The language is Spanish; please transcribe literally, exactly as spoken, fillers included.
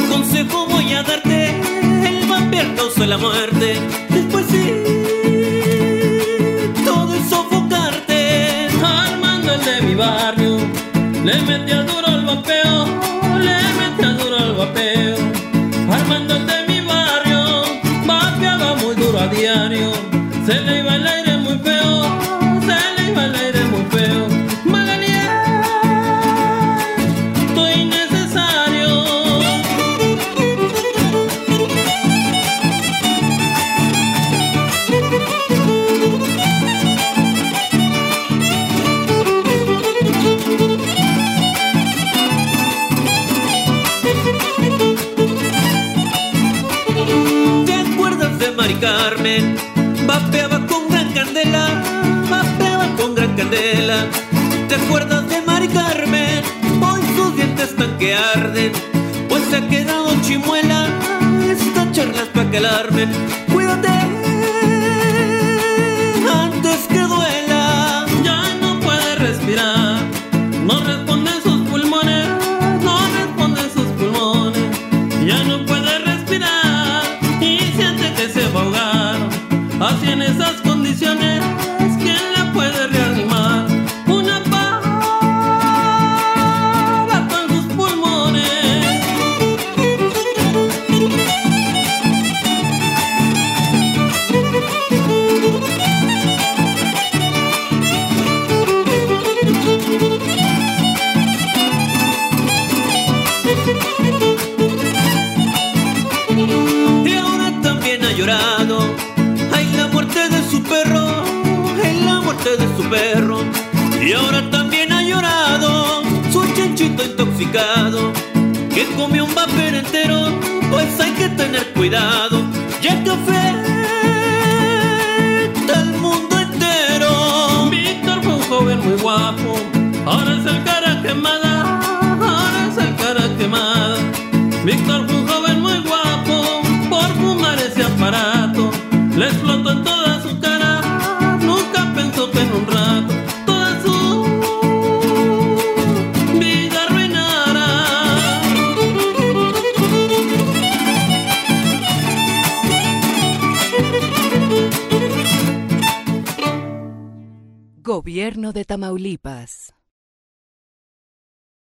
consejo voy a darte, el vapear causa la muerte. Después sí, todo es sofocarte. Armando el de mi barrio le metía duro al vapeo, le metía duro al vapeo. Armando el de mi barrio vapeaba muy duro a diario. Se le iba el aire muy feo, se le iba el aire muy feo. Magalía, estoy innecesario. ¿Te acuerdas de Mari Carmen? Vapeaba con gran candela, vapeaba con gran candela. ¿Te acuerdas de Mari Carmen? Hoy sus dientes están que arden, pues se ha quedado chimuela. Esta charla es pa' que alarmen. Cuídate antes que duela. Ya no puede respirar, no responden sus pulmones, no responden sus pulmones. Ya no puede respirar y siente que se va a ahogar. Así en esas condiciones, ¿quién la puede reanimar? Una pala con sus pulmones. Y ahora también ha llorado, ay, la muerte de su perro, ay, la muerte de su perro. Y ahora también ha llorado su chanchito intoxicado, que comió un vapor entero, pues hay que tener cuidado, ya que afecta al mundo entero. Víctor fue un joven muy guapo, ahora es el cara quemada, ahora es el cara quemada. Víctor fue un joven muy guapo, por fumar ese aparato le explotó en toda su cara. Nunca pensó que en un rato toda su vida arruinara. Gobierno de Tamaulipas.